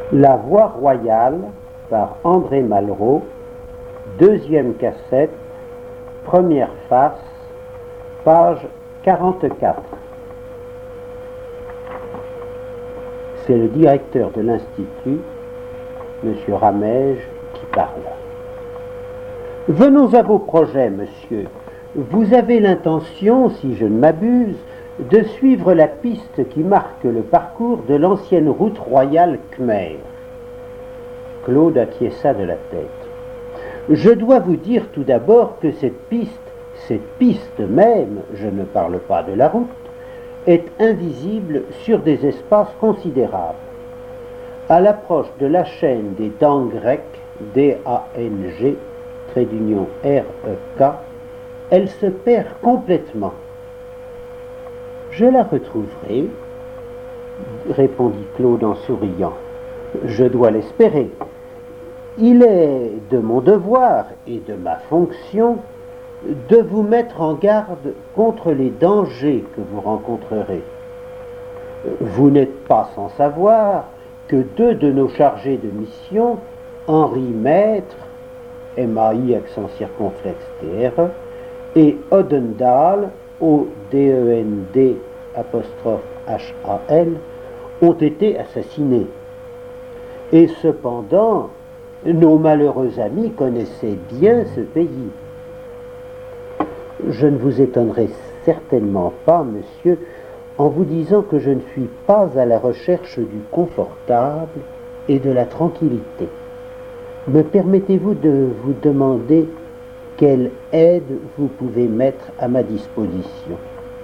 La Voix royale par André Malraux, deuxième cassette, première face, page 44. C'est le directeur de l'Institut, M. Ramège, qui parle. Venons à vos projets, monsieur. Vous avez l'intention, si je ne m'abuse, de suivre la piste qui marque le parcours de l'ancienne route royale Khmer. Claude acquiesça de la tête. Je dois vous dire tout d'abord que cette piste même, je ne parle pas de la route, est invisible sur des espaces considérables. À l'approche de la chaîne des dents grecques, D-A-N-G, trait d'union R-E-K, elle se perd complètement. Je la retrouverai, répondit Claude en souriant. Je dois l'espérer. Il est de mon devoir et de ma fonction de vous mettre en garde contre les dangers que vous rencontrerez. Vous n'êtes pas sans savoir que deux de nos chargés de mission, Henri Maître, M-A-I accent circonflexe T-R-E, et Odendal, O-D-E-N-D apostrophe H-A-L, ont été assassinés. Et cependant, nos malheureux amis connaissaient bien ce pays. Je ne vous étonnerai certainement pas, monsieur, en vous disant que je ne suis pas à la recherche du confortable et de la tranquillité. Me permettez-vous de vous demander quelle aide vous pouvez mettre à ma disposition?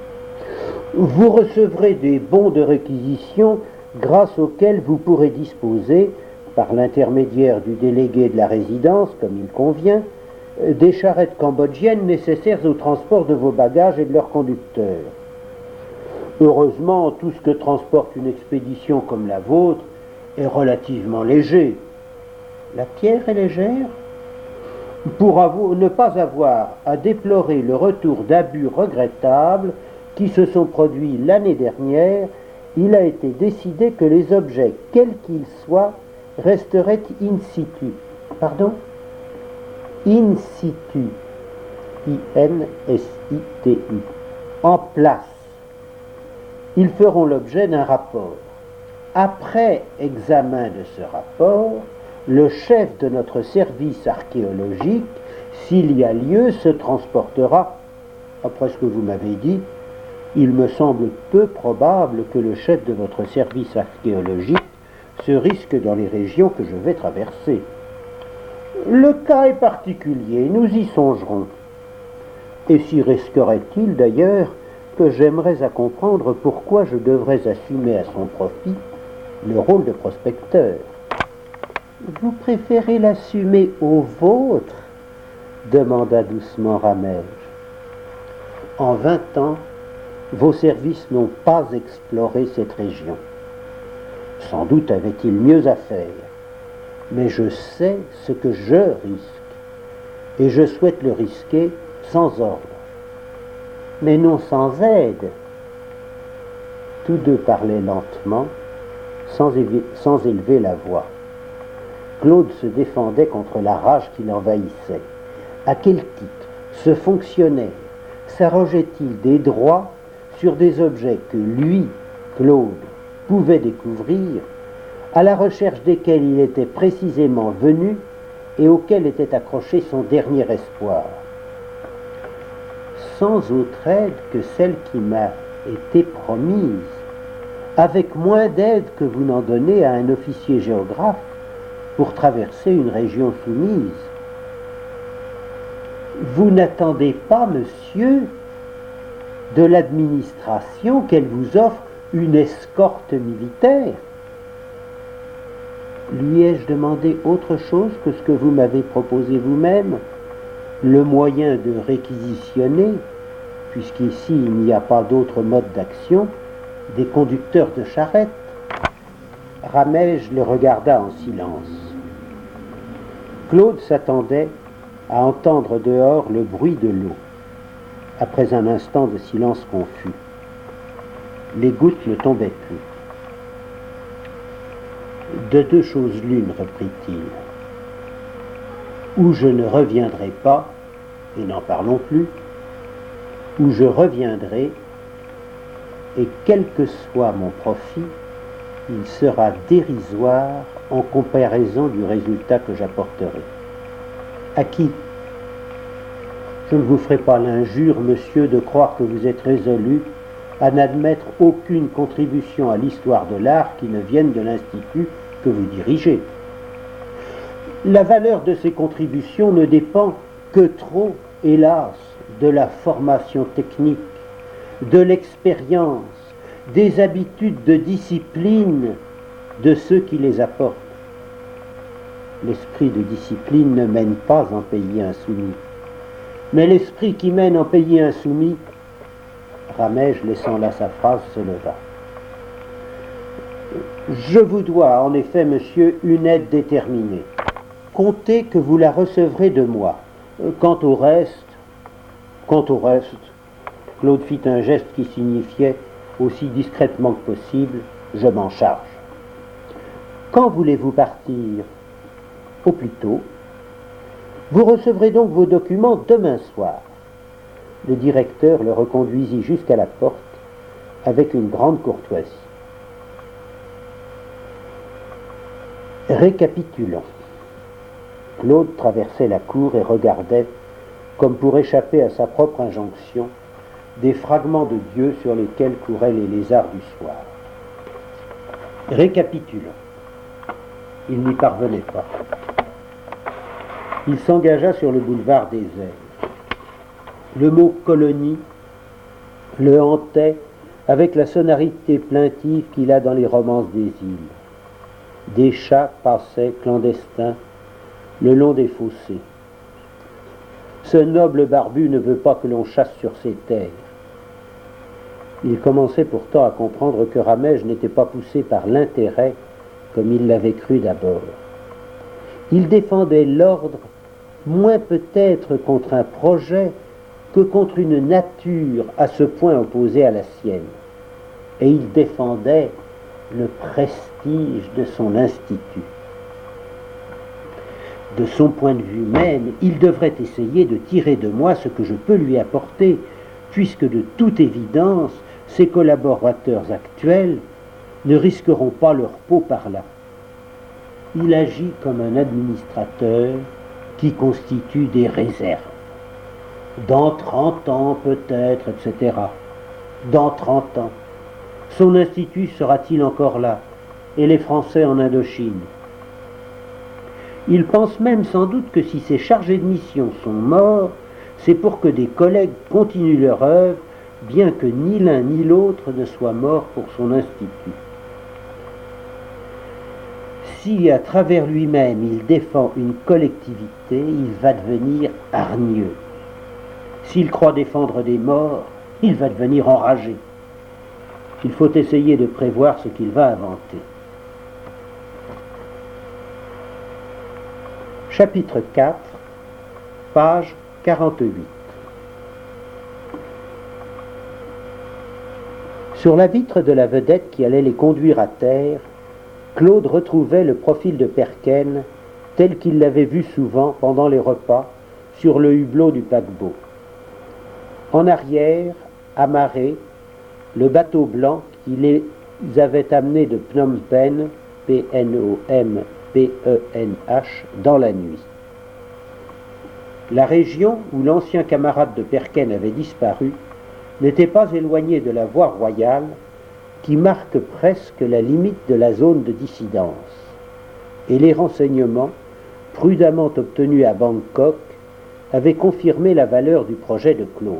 Vous recevrez des bons de réquisition grâce auxquels vous pourrez disposer, par l'intermédiaire du délégué de la résidence, comme il convient, des charrettes cambodgiennes nécessaires au transport de vos bagages et de leurs conducteurs. Heureusement, tout ce que transporte une expédition comme la vôtre est relativement léger. La pierre est légère? Pour ne pas avoir à déplorer le retour d'abus regrettables qui se sont produits l'année dernière, il a été décidé que les objets, quels qu'ils soient, resteraient in situ. Pardon? In situ. I-N-S-I-T-U. En place. Ils feront l'objet d'un rapport. Après examen de ce rapport, le chef de notre service archéologique, s'il y a lieu, se transportera. Après ce que vous m'avez dit, il me semble peu probable que le chef de votre service archéologique se risque dans les régions que je vais traverser. Le cas est particulier, nous y songerons. Et s'y risquerait-il d'ailleurs que j'aimerais à comprendre pourquoi je devrais assumer à son profit le rôle de prospecteur. Vous préférez l'assumer au vôtre? Demanda doucement Ramège. En 20 ans, vos services n'ont pas exploré cette région. Sans doute avaient-ils mieux à faire, mais je sais ce que je risque, et je souhaite le risquer sans ordre, mais non sans aide. Tous deux parlaient lentement, sans élever la voix. Claude se défendait contre la rage qui l'envahissait. À quel titre ce fonctionnaire s'arrogeait-il des droits sur des objets que lui, Claude, pouvait découvrir, à la recherche desquels il était précisément venu et auquel était accroché son dernier espoir? Sans autre aide que celle qui m'a été promise, avec moins d'aide que vous n'en donnez à un officier géographe pour traverser une région soumise. Vous n'attendez pas, monsieur, de l'administration qu'elle vous offre une escorte militaire? Lui ai-je demandé autre chose que ce que vous m'avez proposé vous-même, le moyen de réquisitionner, puisqu'ici il n'y a pas d'autre mode d'action, des conducteurs de charrettes? Ramège le regarda en silence. Claude s'attendait à entendre dehors le bruit de l'eau. Après un instant de silence confus, les gouttes ne tombaient plus. De deux choses l'une, reprit-il. Ou je ne reviendrai pas, et n'en parlons plus, ou je reviendrai, et quel que soit mon profit, il sera dérisoire en comparaison du résultat que j'apporterai. À qui? Je ne vous ferai pas l'injure, monsieur, de croire que vous êtes résolu à n'admettre aucune contribution à l'histoire de l'art qui ne vienne de l'Institut que vous dirigez. La valeur de ces contributions ne dépend que trop, hélas, de la formation technique, de l'expérience, des habitudes de discipline de ceux qui les apportent. L'esprit de discipline ne mène pas en pays insoumis, mais l'esprit qui mène en pays insoumis. Ramège, laissant là sa phrase, se leva. Je vous dois, en effet, monsieur, une aide déterminée. Comptez que vous la recevrez de moi. Quant au reste, Claude fit un geste qui signifiait, aussi discrètement que possible, je m'en charge. Quand voulez-vous partir? Au plus tôt. Vous recevrez donc vos documents demain soir. Le directeur le reconduisit jusqu'à la porte avec une grande courtoisie. Récapitulons. Claude traversait la cour et regardait, comme pour échapper à sa propre injonction, des fragments de Dieu sur lesquels couraient les lézards du soir. Récapitulons. Il n'y parvenait pas. Il s'engagea sur le boulevard des Airs. Le mot colonie le hantait avec la sonorité plaintive qu'il a dans les romances des îles. Des chats passaient clandestins le long des fossés. Ce noble barbu ne veut pas que l'on chasse sur ses terres. Il commençait pourtant à comprendre que Ramège n'était pas poussé par l'intérêt comme il l'avait cru d'abord. Il défendait l'ordre moins peut-être contre un projet que contre une nature à ce point opposée à la sienne. Et il défendait le prestige de son institut. De son point de vue même, il devrait essayer de tirer de moi ce que je peux lui apporter, puisque de toute évidence, ses collaborateurs actuels ne risqueront pas leur peau par là. Il agit comme un administrateur qui constitue des réserves. Dans 30 ans peut-être, etc. Dans 30 ans. Son institut sera-t-il encore là? Et les Français en Indochine? Il pense même sans doute que si ces chargés de mission sont morts, c'est pour que des collègues continuent leur œuvre, bien que ni l'un ni l'autre ne soit mort pour son institut. Si à travers lui-même il défend une collectivité, il va devenir hargneux. S'il croit défendre des morts, il va devenir enragé. Il faut essayer de prévoir ce qu'il va inventer. Chapitre 4, page 48. Sur la vitre de la vedette qui allait les conduire à terre, Claude retrouvait le profil de Perquenne tel qu'il l'avait vu souvent pendant les repas sur le hublot du paquebot. En arrière, amarré, le bateau blanc qui les avait amenés de Phnom Penh, P-N-O-M-P-E-N-H, dans la nuit. La région où l'ancien camarade de Perquenne avait disparu n'était pas éloignée de la voie royale qui marque presque la limite de la zone de dissidence, et les renseignements, prudemment obtenus à Bangkok, avaient confirmé la valeur du projet de Claude.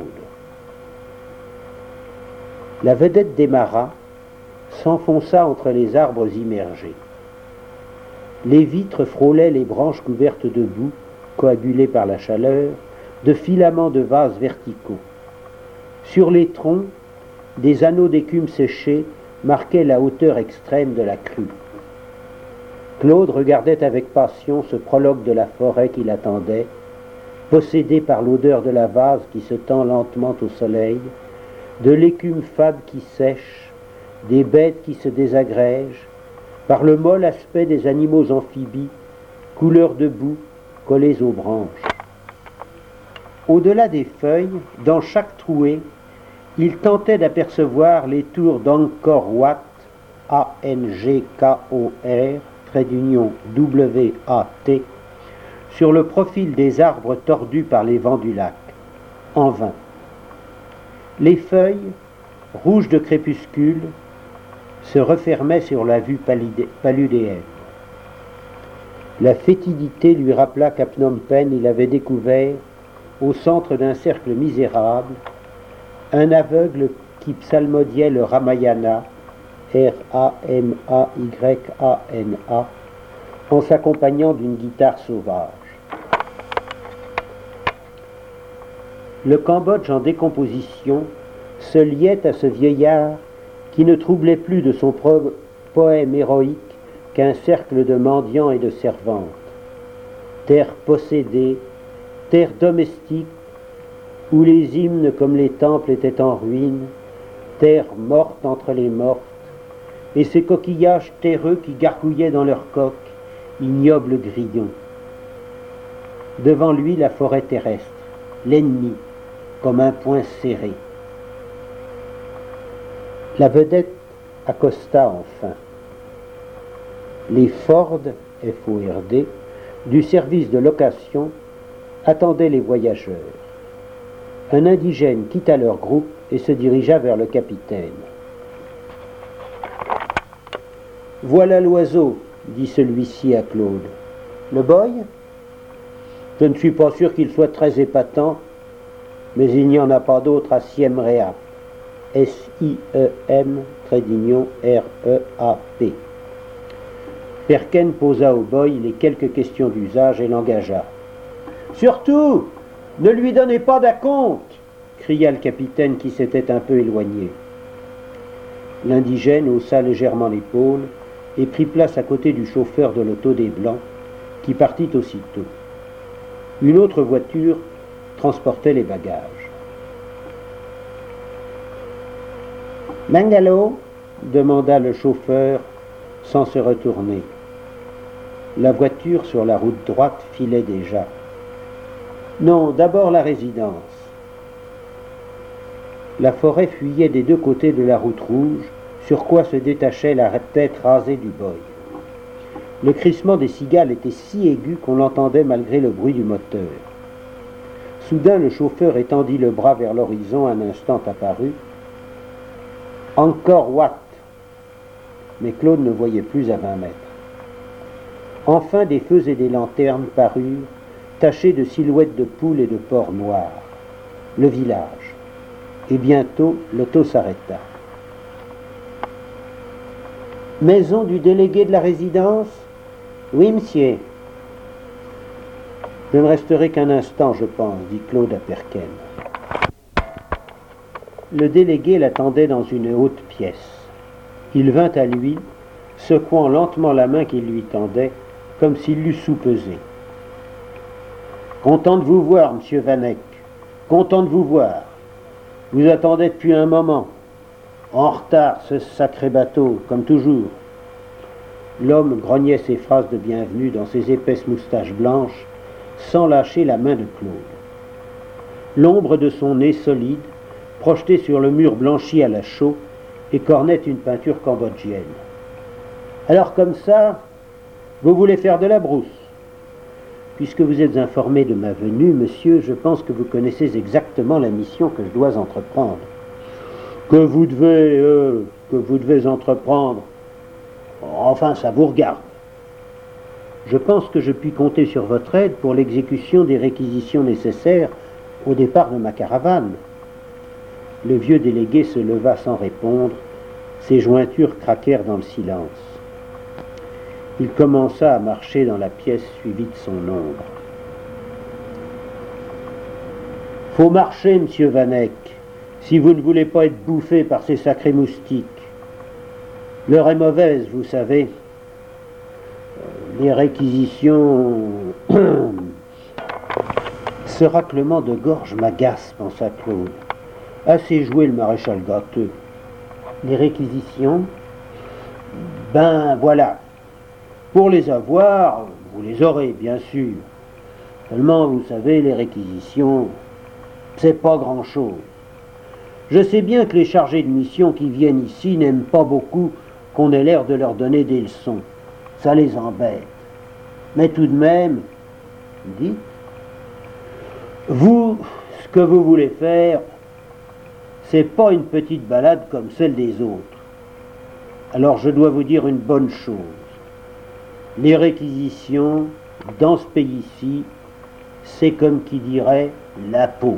La vedette démarra, s'enfonça entre les arbres immergés. Les vitres frôlaient les branches couvertes de boue, coagulées par la chaleur, de filaments de vases verticaux. Sur les troncs, des anneaux d'écume séchée marquaient la hauteur extrême de la crue. Claude regardait avec passion ce prologue de la forêt qui l'attendait, possédé par l'odeur de la vase qui se tend lentement au soleil, de l'écume fade qui sèche, des bêtes qui se désagrègent, par le molle aspect des animaux amphibies, couleur de boue, collés aux branches. Au-delà des feuilles, dans chaque trouée, il tentait d'apercevoir les tours d'Angkor Wat, A-N-G-K-O-R, trait d'union W-A-T, sur le profil des arbres tordus par les vents du lac, en vain. Les feuilles, rouges de crépuscule, se refermaient sur la vue paludéenne. La fétidité lui rappela qu'à Phnom Penh, il avait découvert, au centre d'un cercle misérable, un aveugle qui psalmodiait le Ramayana, R-A-M-A-Y-A-N-A, en s'accompagnant d'une guitare sauvage. Le Cambodge en décomposition se liait à ce vieillard qui ne troublait plus de son poème héroïque qu'un cercle de mendiants et de servantes. Terre possédée, terre domestique, où les hymnes comme les temples étaient en ruine, terre morte entre les mortes, et ces coquillages terreux qui gargouillaient dans leurs coques, ignobles grillons. Devant lui, la forêt terrestre, l'ennemi, comme un poing serré. La vedette accosta enfin. Les Ford, F-O-R-D, du service de location attendaient les voyageurs. Un indigène quitta leur groupe et se dirigea vers le capitaine. « Voilà l'oiseau, dit celui-ci à Claude. Le boy ? Je ne suis pas sûr qu'il soit très épatant, mais il n'y en a pas d'autre à Siem Reap. S-I-E-M, trait d'union, R-E-A-P. Perken posa au boy les quelques questions d'usage et l'engagea. « Surtout, ne lui donnez pas d'acompte !» cria le capitaine qui s'était un peu éloigné. L'indigène haussa légèrement l'épaule et prit place à côté du chauffeur de l'auto des Blancs, qui partit aussitôt. Une autre voiture transportait les bagages. « Bungalow ?» demanda le chauffeur sans se retourner. La voiture sur la route droite filait déjà. « Non, d'abord la résidence. » La forêt fuyait des deux côtés de la route rouge, sur quoi se détachait la tête rasée du boy. Le crissement des cigales était si aigu qu'on l'entendait malgré le bruit du moteur. Soudain, le chauffeur étendit le bras vers l'horizon, un instant apparu. « Angkor Wat !» Mais Claude ne voyait plus à 20 mètres. Enfin, des feux et des lanternes parurent, tachés de silhouettes de poules et de porcs noirs. Le village. Et bientôt, l'auto s'arrêta. « Maison du délégué de la résidence ? Oui, monsieur. Je ne resterai qu'un instant, je pense, dit Claude à Perken. Le délégué l'attendait dans une haute pièce. Il vint à lui, secouant lentement la main qu'il lui tendait, comme s'il l'eût soupesé. « Content de vous voir, monsieur Vanek. Content de vous voir. Vous attendez depuis un moment. En retard, ce sacré bateau, comme toujours. » L'homme grognait ses phrases de bienvenue dans ses épaisses moustaches blanches, sans lâcher la main de Claude. L'ombre de son nez solide, projetée sur le mur blanchi à la chaux, écornait une peinture cambodgienne. « Alors comme ça, vous voulez faire de la brousse ? Puisque vous êtes informé de ma venue, monsieur, je pense que vous connaissez exactement la mission que je dois entreprendre. » « Que vous devez entreprendre ? Enfin, ça vous regarde. Je pense que je puis compter sur votre aide pour l'exécution des réquisitions nécessaires au départ de ma caravane. » Le vieux délégué se leva sans répondre, ses jointures craquèrent dans le silence. Il commença à marcher dans la pièce suivi de son ombre. « Faut marcher, monsieur Vanek, si vous ne voulez pas être bouffé par ces sacrés moustiques. L'heure est mauvaise, vous savez. Les réquisitions... » Ce raclement de gorge m'agace, pensa Claude. Assez joué le maréchal Gâteux. Les réquisitions ? Ben voilà. Pour les avoir, vous les aurez, bien sûr. Seulement, vous savez, les réquisitions, c'est pas grand-chose. Je sais bien que les chargés de mission qui viennent ici n'aiment pas beaucoup qu'on ait l'air de leur donner des leçons. Ça les embête. Mais tout de même, dites, vous, ce que vous voulez faire, c'est pas une petite balade comme celle des autres. Alors je dois vous dire une bonne chose. Les réquisitions, dans ce pays-ci, c'est comme qui dirait la peau.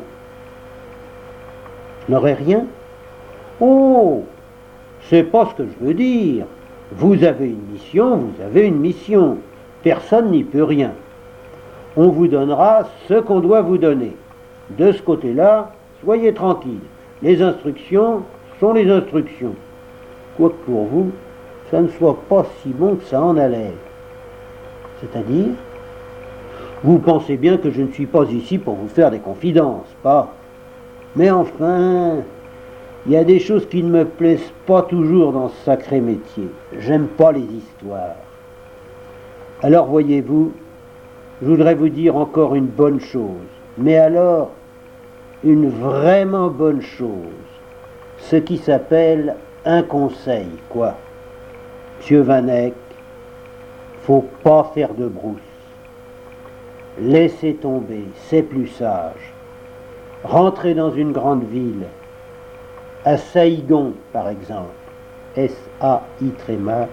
Je n'aurais rien? Oh, c'est pas ce que je veux dire. Vous avez une mission, vous avez une mission. Personne n'y peut rien. On vous donnera ce qu'on doit vous donner. De ce côté-là, soyez tranquille. Les instructions sont les instructions. Quoique pour vous, ça ne soit pas si bon que ça en a l'air. C'est-à-dire, vous pensez bien que je ne suis pas ici pour vous faire des confidences, pas? Mais enfin, il y a des choses qui ne me plaisent pas toujours dans ce sacré métier. J'aime pas les histoires. Alors voyez-vous, je voudrais vous dire encore une bonne chose. Mais alors, une vraiment bonne chose. Ce qui s'appelle un conseil, quoi. Monsieur Van Eyck, faut pas faire de brousse. Laissez tomber, c'est plus sage. Rentrez dans une grande ville, à Saïgon par exemple, S-A-I-G-O-N,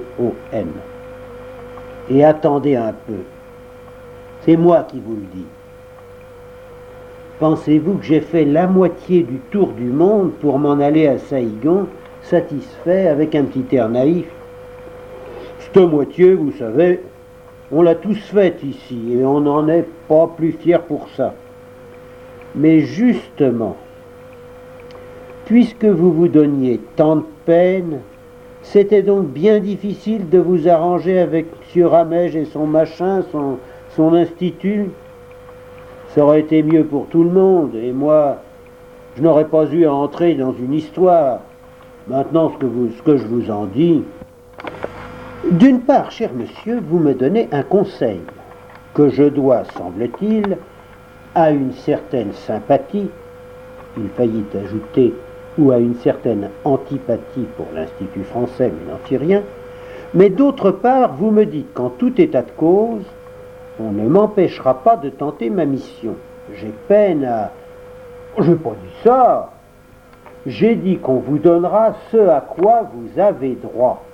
et attendez un peu. C'est moi qui vous le dis. Pensez-vous que j'ai fait la moitié du tour du monde pour m'en aller à Saïgon, satisfait, avec un petit air naïf? Cette moitié, vous savez, on l'a tous faite ici, et on n'en est pas plus fiers pour ça. Mais justement, puisque vous vous donniez tant de peine, c'était donc bien difficile de vous arranger avec M. Ramège et son machin, son institut. Ça aurait été mieux pour tout le monde, et moi, je n'aurais pas eu à entrer dans une histoire. Maintenant, ce que je vous en dis... D'une part, cher monsieur, vous me donnez un conseil, que je dois, semble-t-il, à une certaine sympathie, il faillit ajouter, ou à une certaine antipathie pour l'Institut français, mais n'en fit rien. Mais d'autre part, vous me dites qu'en tout état de cause, on ne m'empêchera pas de tenter ma mission. J'ai peine à... Je n'ai pas dit ça. J'ai dit qu'on vous donnera ce à quoi vous avez droit.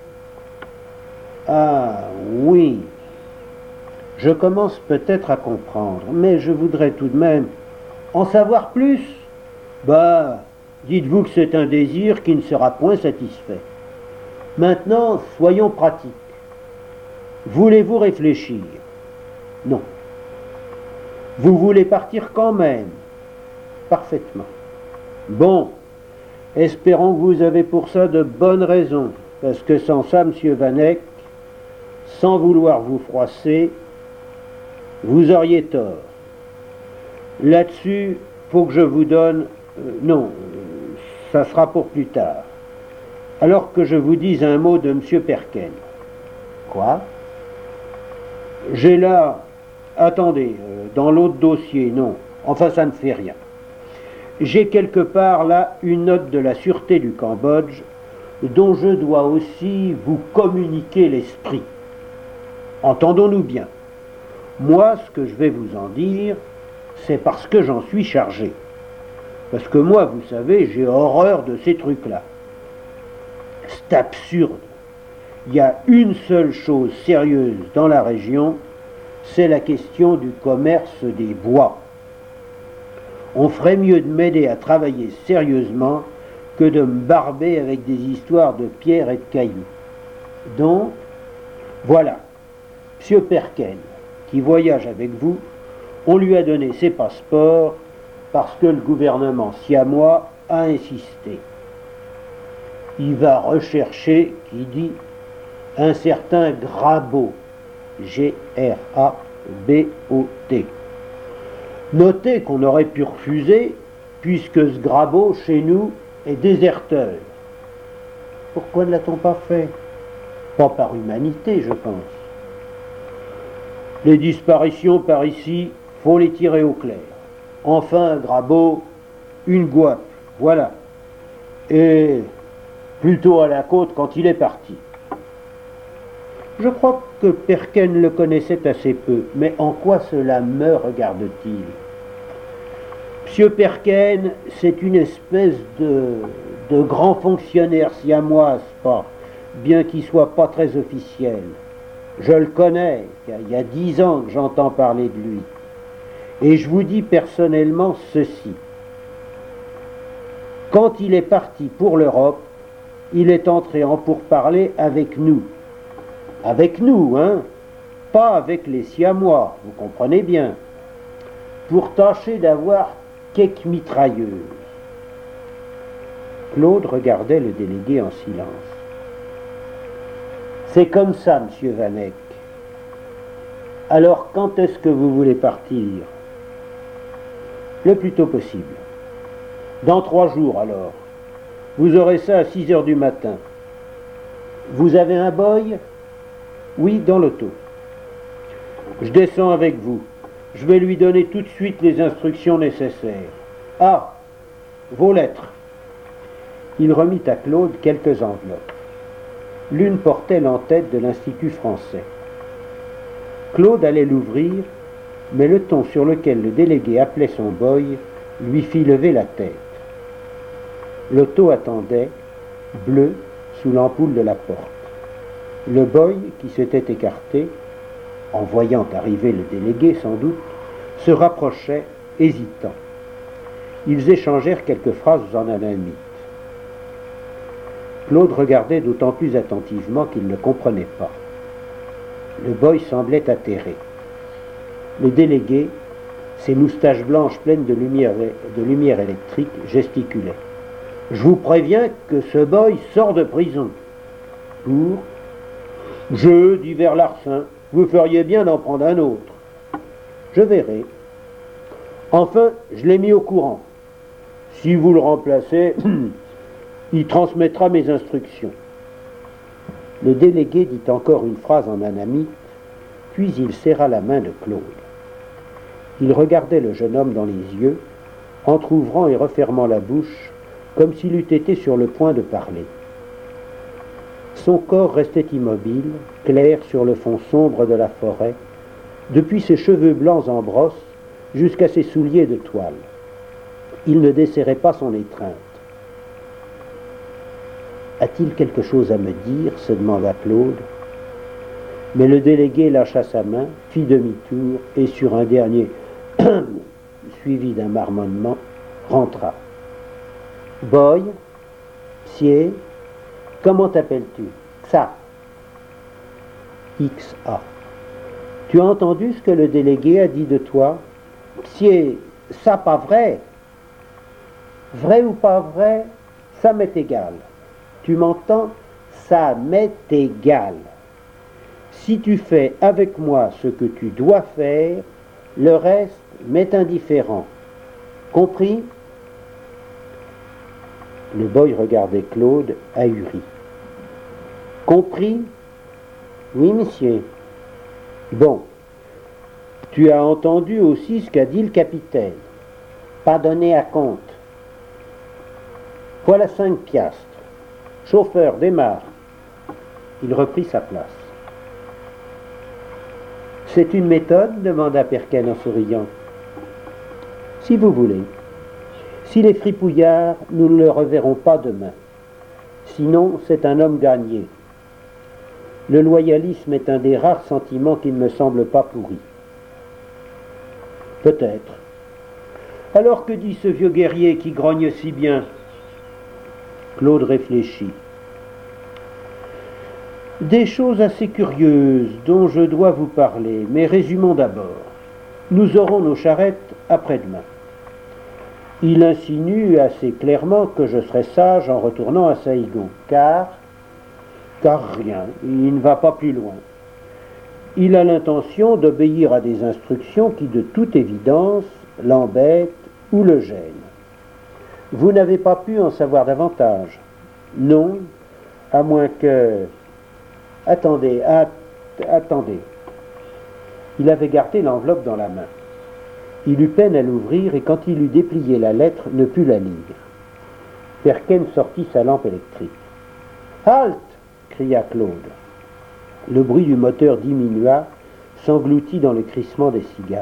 Ah oui, je commence peut-être à comprendre, mais je voudrais tout de même en savoir plus. Bah, dites-vous que c'est un désir qui ne sera point satisfait. Maintenant, soyons pratiques. Voulez-vous réfléchir? Non. Vous voulez partir quand même? Parfaitement. Bon, espérons que vous avez pour ça de bonnes raisons, parce que sans ça, monsieur Van Eyck, sans vouloir vous froisser, vous auriez tort. Là-dessus, faut que je vous donne... non, ça sera pour plus tard. Alors que je vous dise un mot de M. Perken. Quoi? J'ai là... Attendez, dans l'autre dossier, non. Enfin, ça ne fait rien. J'ai quelque part là une note de la Sûreté du Cambodge dont je dois aussi vous communiquer l'esprit. Entendons-nous bien. Moi, ce que je vais vous en dire, c'est parce que j'en suis chargé. Parce que moi, vous savez, j'ai horreur de ces trucs-là. C'est absurde. Il y a une seule chose sérieuse dans la région, c'est la question du commerce des bois. On ferait mieux de m'aider à travailler sérieusement que de me barber avec des histoires de pierres et de cailloux. Donc, voilà. M. Perken, qui voyage avec vous, on lui a donné ses passeports parce que le gouvernement siamois a insisté. Il va rechercher, qui dit, un certain Grabeau, G-R-A-B-O-T. Notez qu'on aurait pu refuser, puisque ce Grabeau, chez nous, est déserteur. Pourquoi ne l'a-t-on pas fait? Pas par humanité, je pense. Les disparitions par ici, faut les tirer au clair. Enfin, Grabeau, une gouape, voilà. Et plutôt à la côte quand il est parti. Je crois que Perken le connaissait assez peu, mais en quoi cela me regarde-t-il? Monsieur Perken, c'est une espèce de grand fonctionnaire siamois, pas, bien qu'il soit pas très officiel. Je le connais, il y a 10 ans que j'entends parler de lui. Et je vous dis personnellement ceci. Quand il est parti pour l'Europe, il est entré en pourparlers avec nous. Avec nous, hein, pas avec les Siamois, vous comprenez bien, pour tâcher d'avoir quelques mitrailleuses. Claude regardait le délégué en silence. C'est comme ça, monsieur Vanek. Alors, quand est-ce que vous voulez partir? Le plus tôt possible. Dans 3 jours, alors. Vous aurez ça à 6 heures du matin. Vous avez un boy? Oui, dans l'auto. Je descends avec vous. Je vais lui donner tout de suite les instructions nécessaires. Ah, vos lettres. Il remit à Claude quelques enveloppes. L'une portait l'en-tête de l'Institut français. Claude allait l'ouvrir, mais le ton sur lequel le délégué appelait son boy lui fit lever la tête. L'auto attendait, bleu, sous l'ampoule de la porte. Le boy, qui s'était écarté, en voyant arriver le délégué sans doute, se rapprochait, hésitant. Ils échangèrent quelques phrases en anamite. Claude regardait d'autant plus attentivement qu'il ne comprenait pas. Le boy semblait atterré. Le délégué, ses moustaches blanches pleines de lumière électrique, gesticulait. « Je vous préviens que ce boy sort de prison. » Pour « Jeu divers larcins, vous feriez bien d'en prendre un autre. »« Je verrai. Enfin, je l'ai mis au courant. Si vous le remplacez, il transmettra mes instructions. » Le délégué dit encore une phrase en anamite, puis il serra la main de Claude. Il regardait le jeune homme dans les yeux, entr'ouvrant et refermant la bouche, comme s'il eût été sur le point de parler. Son corps restait immobile, clair sur le fond sombre de la forêt, depuis ses cheveux blancs en brosse jusqu'à ses souliers de toile. Il ne desserrait pas son étreinte. « A-t-il quelque chose à me dire ?» se demanda Claude. Mais le délégué lâcha sa main, fit demi-tour et sur un dernier suivi d'un marmonnement, rentra. « Boy, Psier, comment t'appelles-tu? Ça. XA. Tu as entendu ce que le délégué a dit de toi? Psier, ça pas vrai. Vrai ou pas vrai, ça m'est égal. Tu m'entends? Ça m'est égal. Si tu fais avec moi ce que tu dois faire, le reste m'est indifférent. Compris? Le boy regardait Claude, ahuri. Compris? Oui, monsieur. Bon. Tu as entendu aussi ce qu'a dit le capitaine. Pas donné à compte. Voilà 5 piastres. Chauffeur, démarre. Il reprit sa place. C'est une méthode? Demanda Perken en souriant. Si vous voulez. Si les fripouillards, nous ne le reverrons pas demain. Sinon, c'est un homme gagné. Le loyalisme est un des rares sentiments qui ne me semble pas pourri. Peut-être. Alors que dit ce vieux guerrier qui grogne si bien? Claude réfléchit. Des choses assez curieuses dont je dois vous parler, mais résumons d'abord. Nous aurons nos charrettes après-demain. Il insinue assez clairement que je serai sage en retournant à Saïgon, car rien, il ne va pas plus loin. Il a l'intention d'obéir à des instructions qui, de toute évidence, l'embêtent ou le gênent. Vous n'avez pas pu en savoir davantage? Non, à moins que... Attendez, attendez. Il avait gardé l'enveloppe dans la main. Il eut peine à l'ouvrir et quand il eut déplié la lettre, ne put la lire. Perken sortit sa lampe électrique. « Halte !» cria Claude. Le bruit du moteur diminua, s'engloutit dans le crissement des cigales.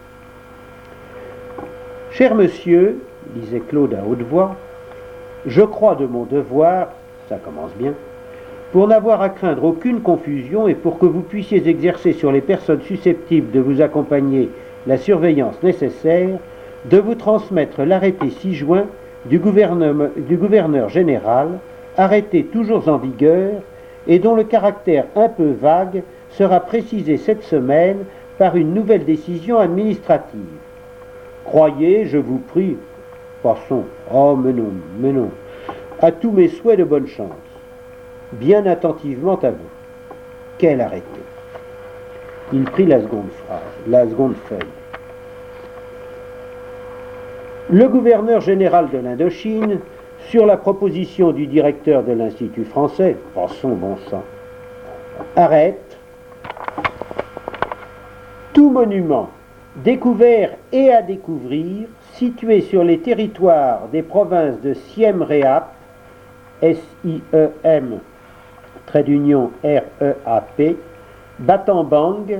« Cher monsieur, disait Claude à haute voix, je crois de mon devoir, ça commence bien, pour n'avoir à craindre aucune confusion et pour que vous puissiez exercer sur les personnes susceptibles de vous accompagner la surveillance nécessaire, de vous transmettre l'arrêté 6 juin du gouverneur général, arrêté toujours en vigueur et dont le caractère un peu vague sera précisé cette semaine par une nouvelle décision administrative. Croyez, je vous prie, passons, oh mais non, à tous mes souhaits de bonne chance. Bien attentivement à vous. Quel arrêté? Il prit la seconde phrase, la seconde feuille. Le gouverneur général de l'Indochine, sur la proposition du directeur de l'Institut français, passons bon sang, arrête tout monument découvert et à découvrir situé sur les territoires des provinces de Siem Reap, S-I-E-M, trait d'union R-E-A-P, Battambang,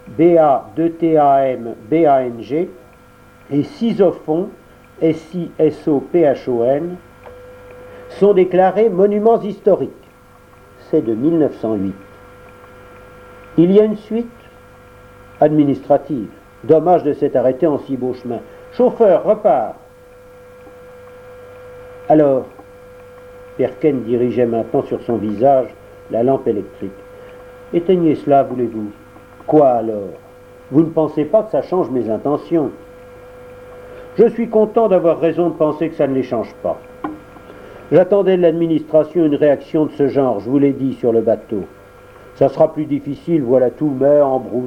B-A-2-T-A-M-B-A-N-G, et Sisophon, S-I-S-O-P-H-O-N, sont déclarés monuments historiques. C'est de 1908. Il y a une suite administrative. Dommage de s'être arrêté en si beau chemin. Chauffeur, repart. Alors, Perken dirigeait maintenant sur son visage la lampe électrique. Éteignez cela, voulez-vous? Quoi alors? Vous ne pensez pas que ça change mes intentions? Je suis content d'avoir raison de penser que ça ne les change pas. J'attendais de l'administration une réaction de ce genre, je vous l'ai dit, sur le bateau. Ça sera plus difficile, voilà tout, mais en brousse.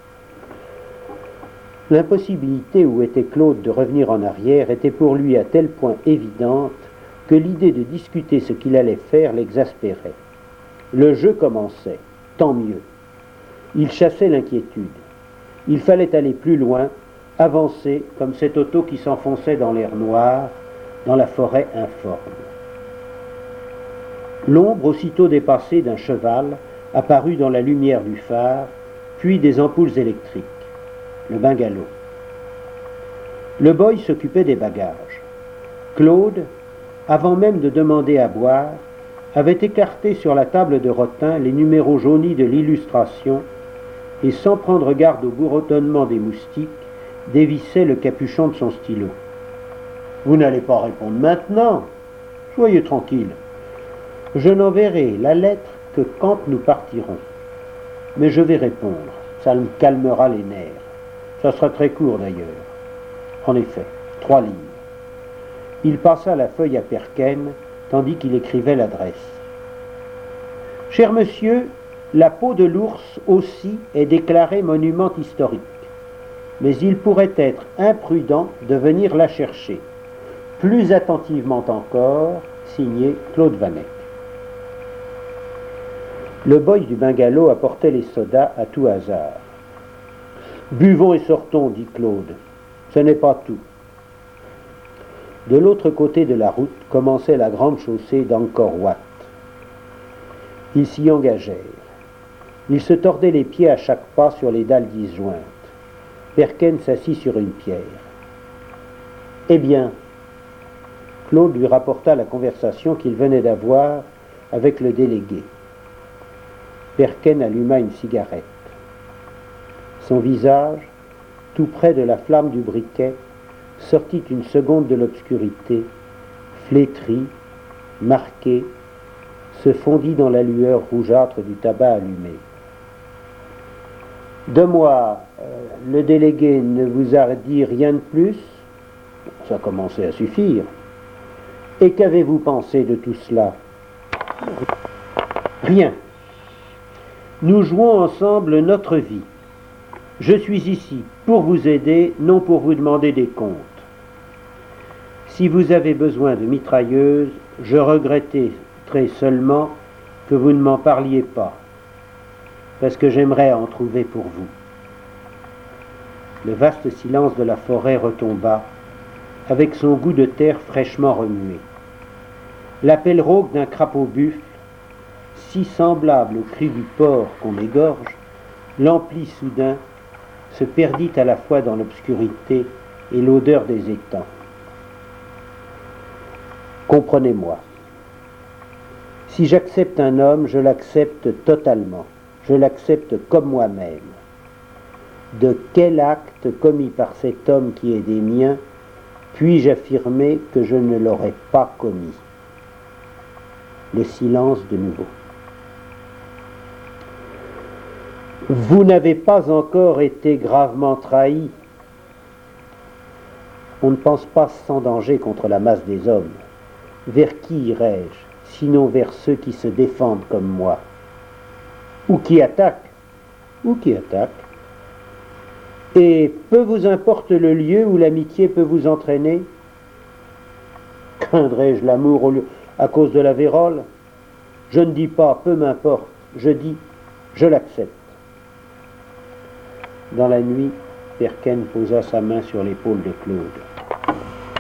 L'impossibilité où était Claude de revenir en arrière était pour lui à tel point évidente que l'idée de discuter ce qu'il allait faire l'exaspérait. Le jeu commençait, tant mieux. Il chassait l'inquiétude. Il fallait aller plus loin, avancer comme cet auto qui s'enfonçait dans l'air noir, dans la forêt informe. L'ombre aussitôt dépassée d'un cheval apparut dans la lumière du phare, puis des ampoules électriques. Le bungalow. Le boy s'occupait des bagages. Claude, avant même de demander à boire, avait écarté sur la table de rotin les numéros jaunis de l'illustration et, sans prendre garde au bourdonnement des moustiques, dévissait le capuchon de son stylo. « Vous n'allez pas répondre maintenant. Soyez tranquille. Je n'enverrai la lettre que quand nous partirons. Mais je vais répondre. Ça me calmera les nerfs. Ça sera très court d'ailleurs. En effet, 3 lignes. » Il passa la feuille à Perken, tandis qu'il écrivait l'adresse. « Cher monsieur, la peau de l'ours aussi est déclarée monument historique, mais il pourrait être imprudent de venir la chercher. Plus attentivement encore, signé Claude Vanek. » Le boy du bungalow apportait les sodas à tout hasard. « Buvons et sortons, dit Claude. Ce n'est pas tout. » De l'autre côté de la route commençait la grande chaussée d'Angkor Wat. Ils s'y engagèrent. Ils se tordaient les pieds à chaque pas sur les dalles disjointes. Perken s'assit sur une pierre. « Eh bien ?» Claude lui rapporta la conversation qu'il venait d'avoir avec le délégué. Perken alluma une cigarette. Son visage, tout près de la flamme du briquet, sortit une seconde de l'obscurité, flétri, marqué, se fondit dans la lueur rougeâtre du tabac allumé. « De moi, le délégué ne vous a dit rien de plus ?» Ça commençait à suffire. « Et qu'avez-vous pensé de tout cela ?»« Rien. Nous jouons ensemble notre vie. Je suis ici pour vous aider, non pour vous demander des comptes. Si vous avez besoin de mitrailleuses, je regretterai seulement que vous ne m'en parliez pas. parce que j'aimerais en trouver pour vous. Le vaste silence de la forêt retomba, avec son goût de terre fraîchement remué. L'appel rauque d'un crapaud buffle, si semblable au cri du porc qu'on égorge, l'emplit soudain, se perdit à la fois dans l'obscurité et l'odeur des étangs. Comprenez-moi. Si j'accepte un homme, je l'accepte totalement. Je l'accepte comme moi-même. De quel acte commis par cet homme qui est des miens puis-je affirmer que je ne l'aurais pas commis? Le silence de nouveau. Vous n'avez pas encore été gravement trahi. On ne pense pas sans danger contre la masse des hommes. Vers qui irais-je, sinon vers ceux qui se défendent comme moi, ou qui attaquent, Et peu vous importe le lieu où l'amitié peut vous entraîner? Craindrais-je l'amour à cause de la vérole? Je ne dis pas peu m'importe, je dis je l'accepte. Dans la nuit, Perken posa sa main sur l'épaule de Claude.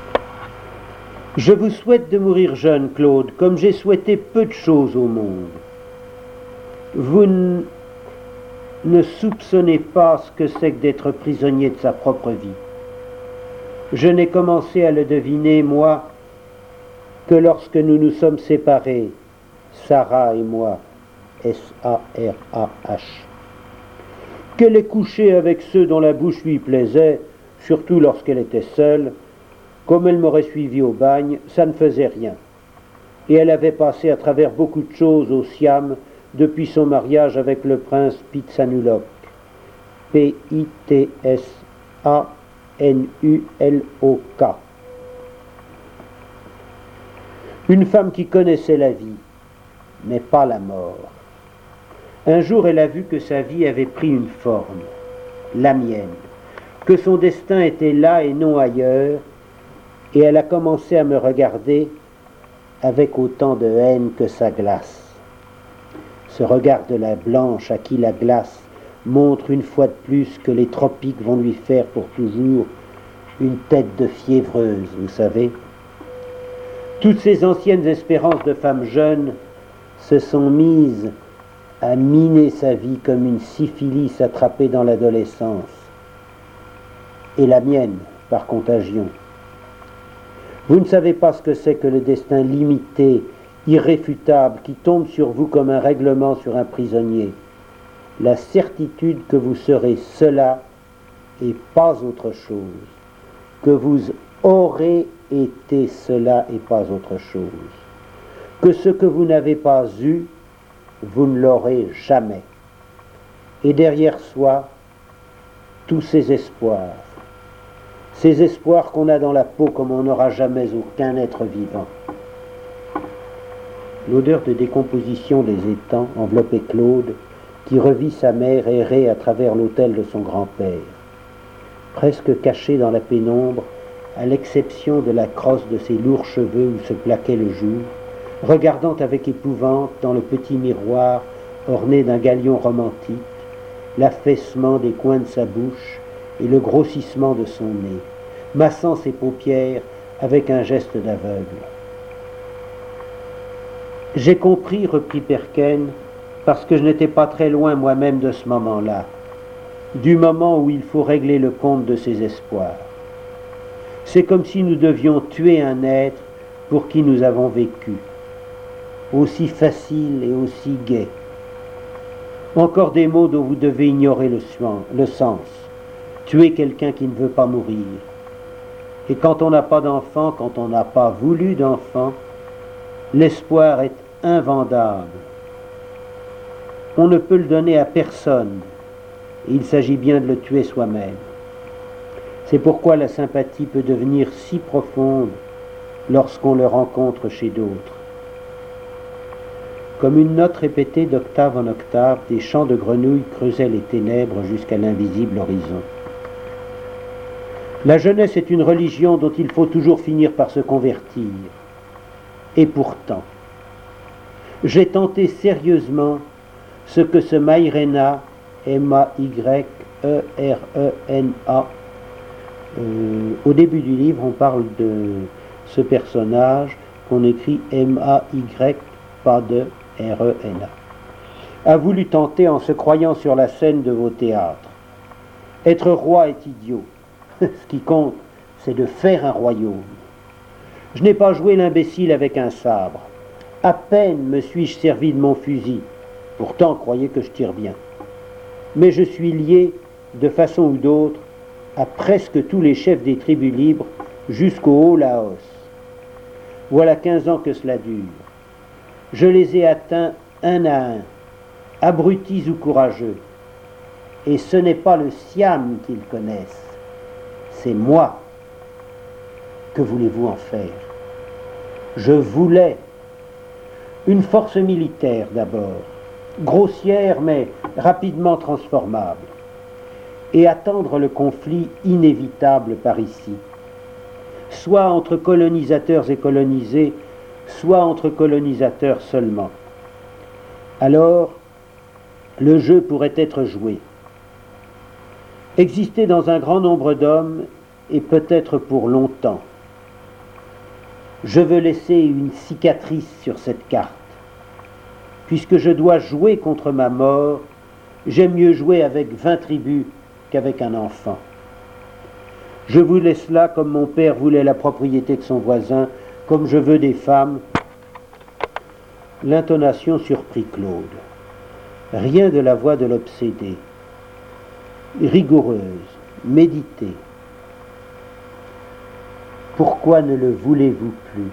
Je vous souhaite de mourir jeune, Claude, comme j'ai souhaité peu de choses au monde. Vous ne soupçonnez pas ce que c'est que d'être prisonnier de sa propre vie. Je n'ai commencé à le deviner, moi, que lorsque nous nous sommes séparés, Sarah et moi, S-A-R-A-H, qu'elle est couchée avec ceux dont la bouche lui plaisait, surtout lorsqu'elle était seule. Comme elle m'aurait suivi au bagne, ça ne faisait rien. Et elle avait passé à travers beaucoup de choses au Siam depuis son mariage avec le prince Pitsanulok. P-I-T-S-A-N-U-L-O-K. Une femme qui connaissait la vie, mais pas la mort. Un jour, elle a vu que sa vie avait pris une forme, la mienne, que son destin était là et non ailleurs, et elle a commencé à me regarder avec autant de haine que sa glace. Ce regard de la blanche à qui la glace montre une fois de plus que les tropiques vont lui faire pour toujours une tête de fiévreuse, vous savez. Toutes ces anciennes espérances de femmes jeunes se sont mises à miner sa vie comme une syphilis attrapée dans l'adolescence, et la mienne par contagion. Vous ne savez pas ce que c'est que le destin limité, irréfutable, qui tombe sur vous comme un règlement sur un prisonnier. La certitude que vous serez cela et pas autre chose, que vous aurez été cela et pas autre chose, que ce que vous n'avez pas eu, vous ne l'aurez jamais. Et derrière soi, tous ces espoirs qu'on a dans la peau comme on n'aura jamais aucun être vivant. L'odeur de décomposition des étangs enveloppait Claude, qui revit sa mère errer à travers l'autel de son grand-père. Presque caché dans la pénombre, à l'exception de la crosse de ses lourds cheveux où se plaquait le jour, regardant avec épouvante dans le petit miroir orné d'un galion romantique, l'affaissement des coins de sa bouche et le grossissement de son nez, massant ses paupières avec un geste d'aveugle. J'ai compris, reprit Perken, parce que je n'étais pas très loin moi-même de ce moment-là, du moment où il faut régler le compte de ses espoirs. C'est comme si nous devions tuer un être pour qui nous avons vécu, aussi facile et aussi gai. Encore des mots dont vous devez ignorer le sens. Tuer quelqu'un qui ne veut pas mourir. Et quand on n'a pas d'enfant, quand on n'a pas voulu d'enfant, l'espoir est invendable. On ne peut le donner à personne, et il s'agit bien de le tuer soi-même. C'est pourquoi la sympathie peut devenir si profonde lorsqu'on le rencontre chez d'autres. Comme une note répétée d'octave en octave, des chants de grenouilles creusaient les ténèbres jusqu'à l'invisible horizon. La jeunesse est une religion dont il faut toujours finir par se convertir. Et pourtant, j'ai tenté sérieusement ce que ce Maïrena, M-A-Y-E-R-E-N-A, au début du livre, on parle de ce personnage qu'on écrit M-A-Y, pas de R-E-N-A, a voulu tenter en se croyant sur la scène de vos théâtres. Être roi est idiot. Ce qui compte, c'est de faire un royaume. Je n'ai pas joué l'imbécile avec un sabre. À peine me suis-je servi de mon fusil. Pourtant, croyez que je tire bien. Mais je suis lié, de façon ou d'autre, à presque tous les chefs des tribus libres jusqu'au Haut-Laos. Voilà 15 ans que cela dure. Je les ai atteints un à un, abrutis ou courageux. Et ce n'est pas le Siam qu'ils connaissent, c'est moi. Que voulez-vous en faire? Je voulais une force militaire d'abord, grossière mais rapidement transformable, et attendre le conflit inévitable par ici, soit entre colonisateurs et colonisés, soit entre colonisateurs seulement. Alors, le jeu pourrait être joué. Exister dans un grand nombre d'hommes et peut-être pour longtemps. Je veux laisser une cicatrice sur cette carte. Puisque je dois jouer contre ma mort, j'aime mieux jouer avec 20 tribus qu'avec un enfant. Je voulais cela comme mon père voulait la propriété de son voisin, comme je veux des femmes. L'intonation surprit Claude. Rien de la voix de l'obsédé. Rigoureuse, méditée. Pourquoi ne le voulez-vous plus?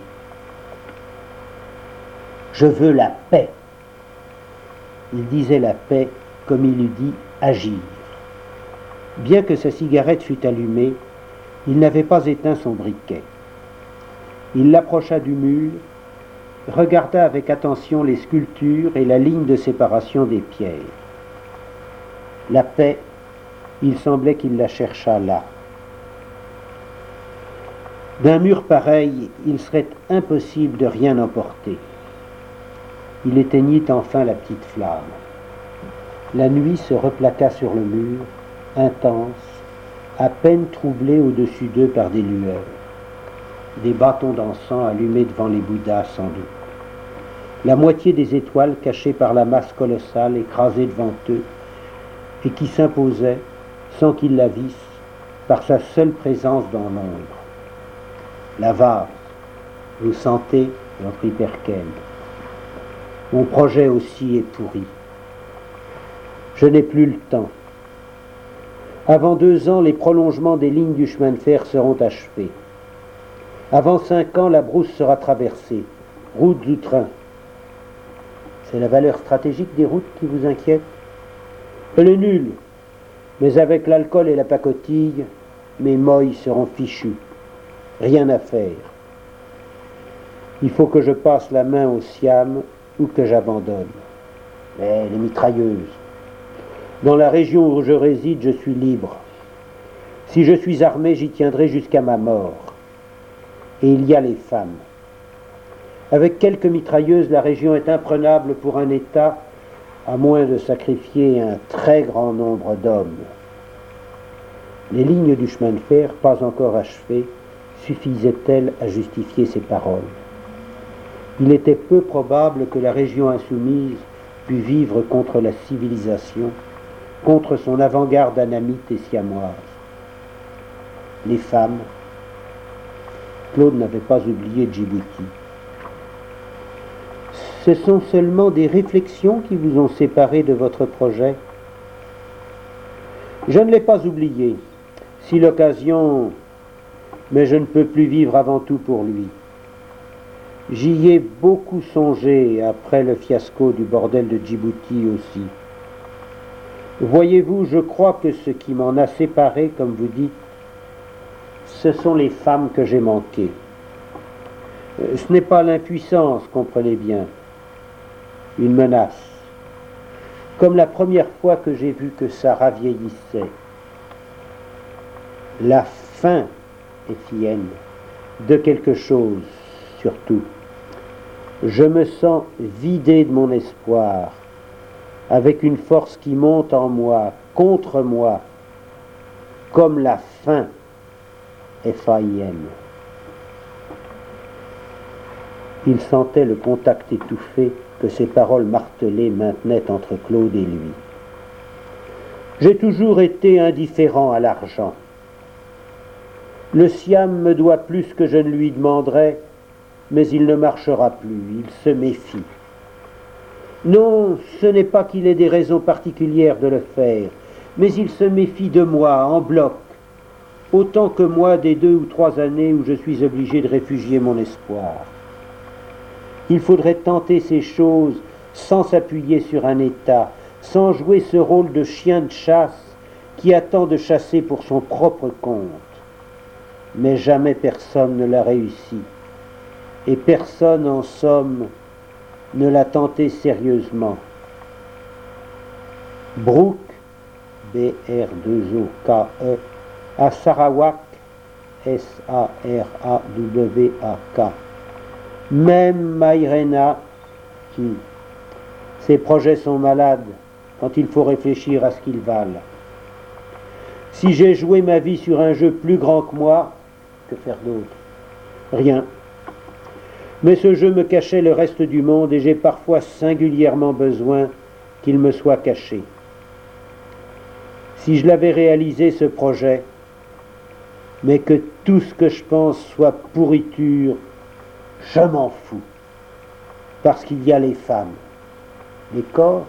Je veux la paix. Il disait la paix comme il eût dit agir. Bien que sa cigarette fût allumée, il n'avait pas éteint son briquet. Il l'approcha du mur, regarda avec attention les sculptures et la ligne de séparation des pierres. La paix, il semblait qu'il la cherchât là. D'un mur pareil, il serait impossible de rien emporter. Il éteignit enfin la petite flamme. La nuit se replaqua sur le mur, intense, à peine troublée au-dessus d'eux par des lueurs. Des bâtons d'encens allumés devant les Bouddhas sans doute. La moitié des étoiles cachées par la masse colossale écrasée devant eux et qui s'imposait, sans qu'ils la vissent, par sa seule présence dans l'ombre. La vase, vous sentez, reprit Perkel. Mon projet aussi est pourri. Je n'ai plus le temps. Avant 2 ans, les prolongements des lignes du chemin de fer seront achevés. Avant 5 ans, la brousse sera traversée. Routes ou trains. C'est la valeur stratégique des routes qui vous inquiète? Elle est nulle. Mais avec l'alcool et la pacotille, mes moyes seront fichus. Rien à faire. Il faut que je passe la main au Siam ou que j'abandonne. Mais les mitrailleuses. Dans la région où je réside, je suis libre. Si je suis armé, j'y tiendrai jusqu'à ma mort. Et il y a les femmes. Avec quelques mitrailleuses, la région est imprenable pour un État, à moins de sacrifier un très grand nombre d'hommes. Les lignes du chemin de fer, pas encore achevées, suffisaient-elles à justifier ces paroles? Il était peu probable que la région insoumise pût vivre contre la civilisation, contre son avant-garde anamite et siamoise. Les femmes, Claude n'avait pas oublié Djibouti. Ce sont seulement des réflexions qui vous ont séparé de votre projet. Je ne l'ai pas oublié. Si l'occasion... Mais je ne peux plus vivre avant tout pour lui. J'y ai beaucoup songé après le fiasco du bordel de Djibouti aussi. Voyez-vous, je crois que ce qui m'en a séparé, comme vous dites, ce sont les femmes que j'ai manquées. Ce n'est pas l'impuissance, comprenez bien, une menace. Comme la première fois que j'ai vu que ça ravieillissait. La faim, Étienne, de quelque chose, surtout. Je me sens vidé de mon espoir. avec une force qui monte en moi, contre moi, comme la faim, F-A-I-N. Il sentait le contact étouffé que ces paroles martelées maintenaient entre Claude et lui. J'ai toujours été indifférent à l'argent. Le Siam me doit plus que je ne lui demanderai, mais il ne marchera plus, il se méfie. Non, ce n'est pas qu'il ait des raisons particulières de le faire, mais il se méfie de moi, en bloc, autant que moi des 2 ou 3 années où je suis obligé de réfugier mon espoir. Il faudrait tenter ces choses sans s'appuyer sur un État, sans jouer ce rôle de chien de chasse qui attend de chasser pour son propre compte. Mais jamais personne ne l'a réussi, et personne, en somme, ne l'a tenté sérieusement. Brooke, B-R-2-O-K-E, à Sarawak, S-A-R-A-W-A-K. Même Mairena, ses projets sont malades quand il faut réfléchir à ce qu'ils valent. Si j'ai joué ma vie sur un jeu plus grand que moi, que faire d'autre? Rien. Mais ce jeu me cachait le reste du monde et j'ai parfois singulièrement besoin qu'il me soit caché. Si je l'avais réalisé, ce projet, mais que tout ce que je pense soit pourriture, je m'en fous. Parce qu'il y a les femmes, les corps.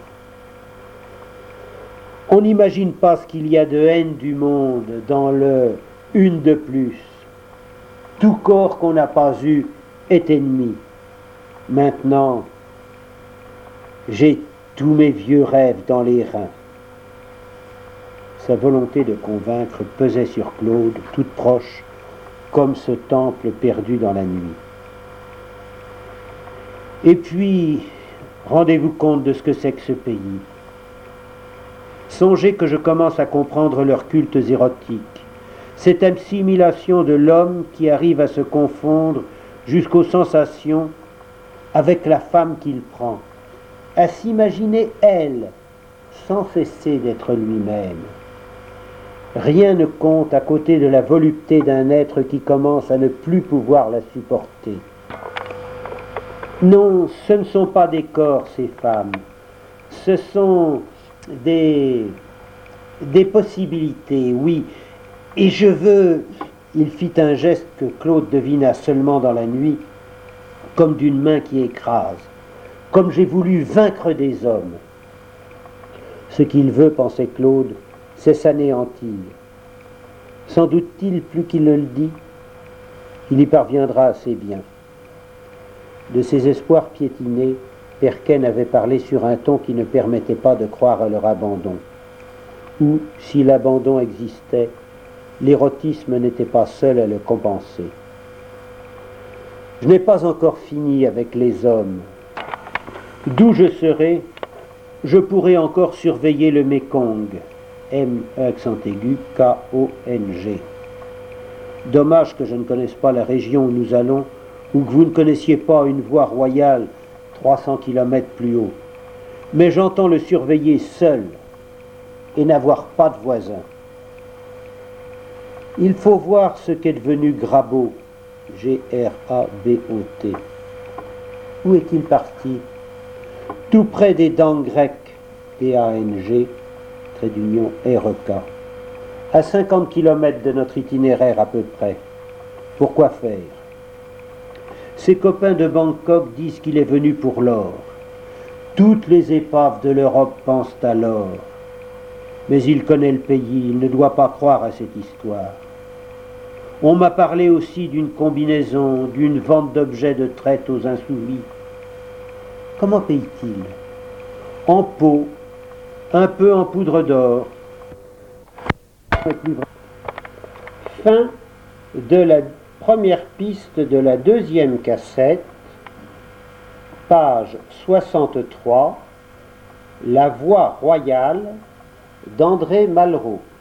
On n'imagine pas ce qu'il y a de haine du monde dans le « une de plus ». Tout corps qu'on n'a pas eu est ennemi. Maintenant, j'ai tous mes vieux rêves dans les reins. Sa volonté de convaincre pesait sur Claude, toute proche, comme ce temple perdu dans la nuit. Et puis, rendez-vous compte de ce que c'est que ce pays. Songez que je commence à comprendre leurs cultes érotiques, cette assimilation de l'homme qui arrive à se confondre jusqu'aux sensations avec la femme qu'il prend, à s'imaginer elle, sans cesser d'être lui-même. Rien ne compte à côté de la volupté d'un être qui commence à ne plus pouvoir la supporter. Non, ce ne sont pas des corps, ces femmes, ce sont des possibilités, oui, et je veux... Il fit un geste que Claude devina seulement dans la nuit, comme d'une main qui écrase, comme j'ai voulu vaincre des hommes. Ce qu'il veut, pensait Claude, c'est s'anéantir. Sans doute-t-il, plus qu'il ne le dit, il y parviendra assez bien. De ses espoirs piétinés, Perken avait parlé sur un ton qui ne permettait pas de croire à leur abandon. Ou, si l'abandon existait, l'érotisme n'était pas seul à le compenser. Je n'ai pas encore fini avec les hommes. D'où je serai, je pourrai encore surveiller le Mekong, M-accent-aigu-K-O-N-G. Dommage que je ne connaisse pas la région où nous allons, ou que vous ne connaissiez pas une voie royale 300 km plus haut. Mais j'entends le surveiller seul et n'avoir pas de voisins. Il faut voir ce qu'est devenu Grabeau, G-R-A-B-O-T. Où est-il parti? Tout près des dents grecques, P-A-N-G, trait d'union R-E-K. À 50 km de notre itinéraire à peu près. Pourquoi faire? Ses copains de Bangkok disent qu'il est venu pour l'or. Toutes les épaves de l'Europe pensent à l'or. Mais il connaît le pays, il ne doit pas croire à cette histoire. On m'a parlé aussi d'une combinaison, d'une vente d'objets de traite aux insoumis. Comment paye-t-il? En pot, un peu en poudre d'or. Fin de la première piste de la deuxième cassette, page 63, La voix royale d'André Malraux.